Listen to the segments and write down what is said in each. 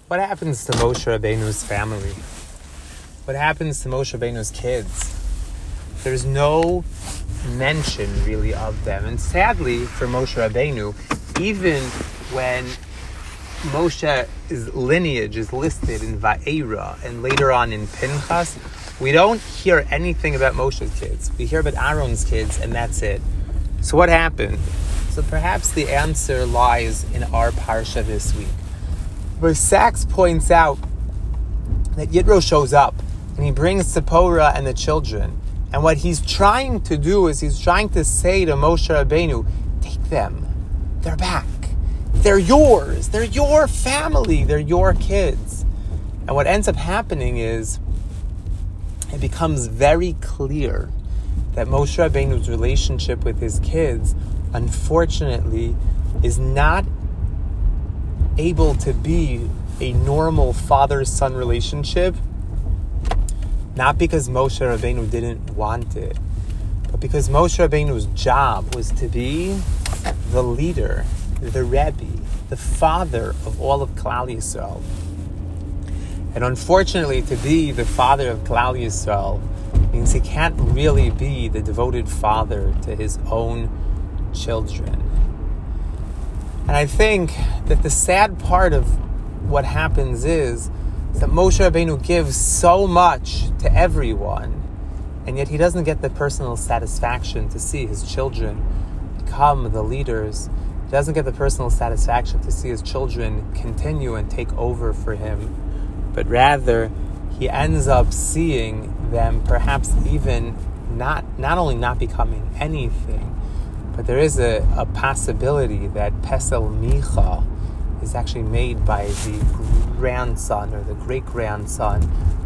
What happens to Moshe Rabbeinu's family? What happens to Moshe Rabbeinu's kids? There's no mention really of them. And sadly for Moshe Rabbeinu, even when Moshe's lineage is listed in Va'era and later on in Pinchas, we don't hear anything about Moshe's kids. We hear about Aaron's kids and that's it. So what happened? So perhaps the answer lies in our parsha this week, where Sachs points out that Yitro shows up and he brings Tzipporah and the children. And what he's trying to do is he's trying to say to Moshe Rabbeinu, take them. They're back. They're yours. They're your family. They're your kids. And what ends up happening is it becomes very clear that Moshe Rabbeinu's relationship with his kids, unfortunately, is not able to be a normal father-son relationship, not because Moshe Rabbeinu didn't want it, but because Moshe Rabbeinu's job was to be the leader, the Rebbe, the father of all of Klal Yisrael. And unfortunately, to be the father of Klal Yisrael means he can't really be the devoted father to his own children. And I think that the sad part of what happens is that Moshe Rabbeinu gives so much to everyone, and yet he doesn't get the personal satisfaction to see his children become the leaders. He doesn't get the personal satisfaction to see his children continue and take over for him, but rather he ends up seeing them perhaps even not only not becoming anything, but there is a possibility that Pesel Micha is actually made by the grandson or the great-grandson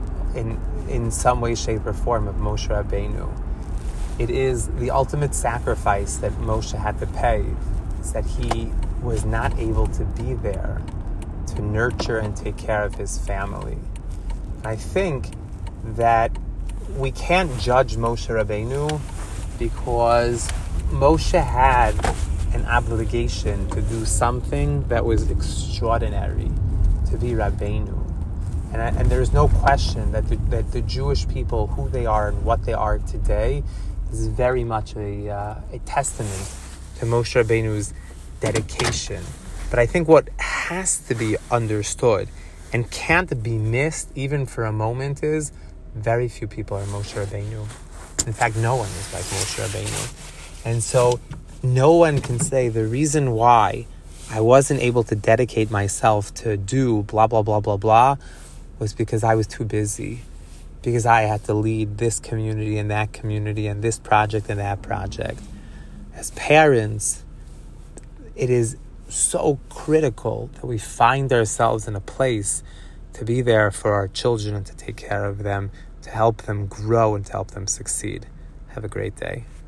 in some way, shape, or form of Moshe Rabbeinu. It is the ultimate sacrifice that Moshe had to pay, is that he was not able to be there to nurture and take care of his family. And I think that we can't judge Moshe Rabbeinu because Moshe had an obligation to do something that was extraordinary, to be Rabbeinu. And there's no question that the Jewish people, who they are and what they are today, is very much a testament to Moshe Rabbeinu's dedication. But I think what has to be understood and can't be missed even for a moment is very few people are Moshe Rabbeinu. In fact, no one is like Moshe Rabbeinu. And so no one can say the reason why I wasn't able to dedicate myself to do blah, blah, blah, blah, blah was because I was too busy, because I had to lead this community and that community and this project and that project. As parents, it is so critical that we find ourselves in a place to be there for our children and to take care of them, to help them grow and to help them succeed. Have a great day.